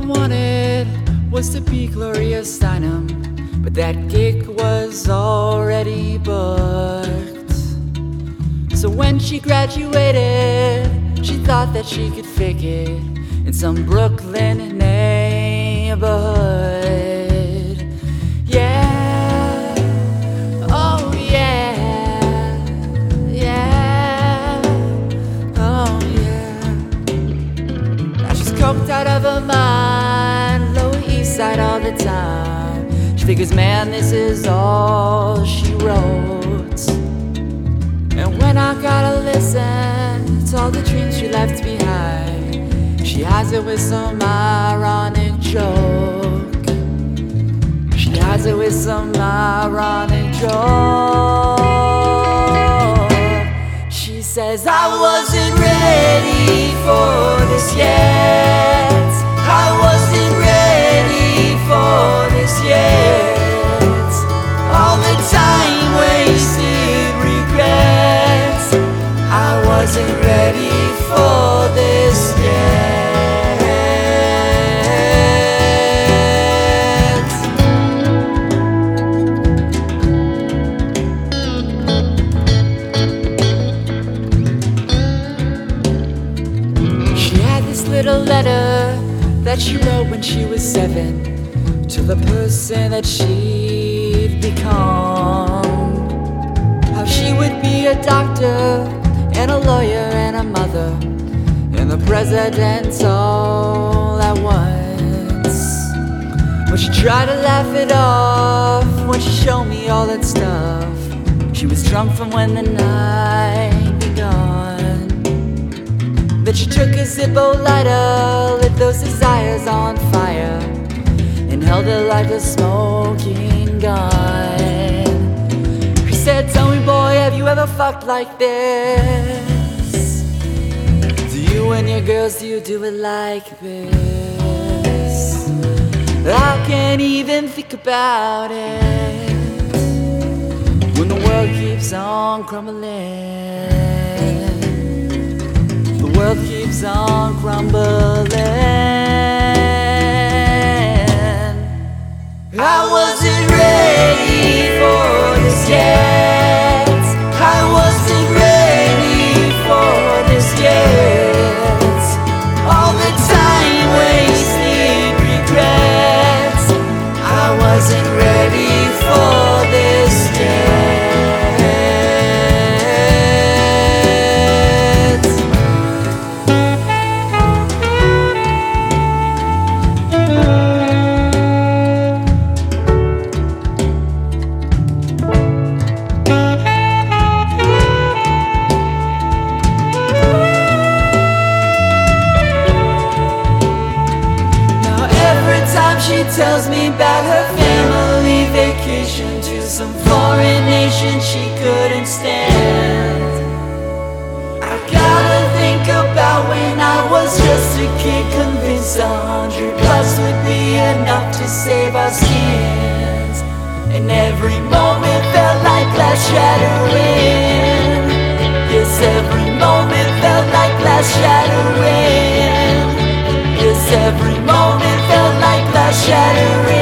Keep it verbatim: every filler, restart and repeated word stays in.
wanted was to be Gloria Steinem, but that gig was already booked. So when she graduated, she thought that she could fake it in some Brooklyn neighborhood. Yeah, oh yeah, yeah, oh yeah. Now she's coked out of her mind, Lower East Side all the time. She figures, man, this is all she wrote. And when I gotta listen to all the dreams she left behind, she has it with some ironic joke. She has it with some ironic joke. She says, I wasn't ready for this yet. I wasn't ready for this yet. All the time wasted regrets. I wasn't ready for this yet. She had this little letter that she wrote when she was seven to the person that she'd become. How she would be a doctor and a lawyer and a mother and the president all at once. But she tried to laugh it off when she showed me all that stuff. She was drunk from when the night begun. Then she took a Zippo lighter, lit those desires on fire, and held it like a smoking gun. She said, tell me boy, have you ever fucked like this? Do you and your girls, do you do it like this? I can't even think about it when the world keeps on crumbling. The world keeps on crumbling. I wasn't ready for this yet. I wasn't ready for this yet. All the time wasted regrets. I wasn't ready for this yet. She tells me about her family vacation to some foreign nation she couldn't stand. I gotta think about when I was just a kid, convinced a hundred plus would be enough to save our skins. And every moment felt like glass shattering. Yes, every moment felt like glass shattering. Yes, every moment felt like glass shattering.